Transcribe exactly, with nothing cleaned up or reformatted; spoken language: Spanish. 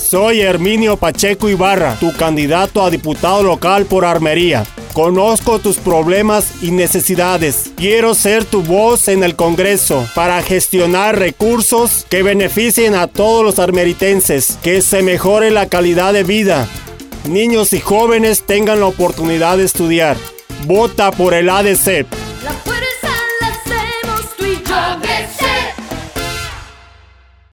Soy Herminio Pacheco Ibarra, tu candidato a diputado local por Armería. Conozco tus problemas y necesidades. Quiero ser tu voz en el Congreso para gestionar recursos que beneficien a todos los armeritenses, que se mejore la calidad de vida. Niños y jóvenes tengan la oportunidad de estudiar. Vota por el A D C.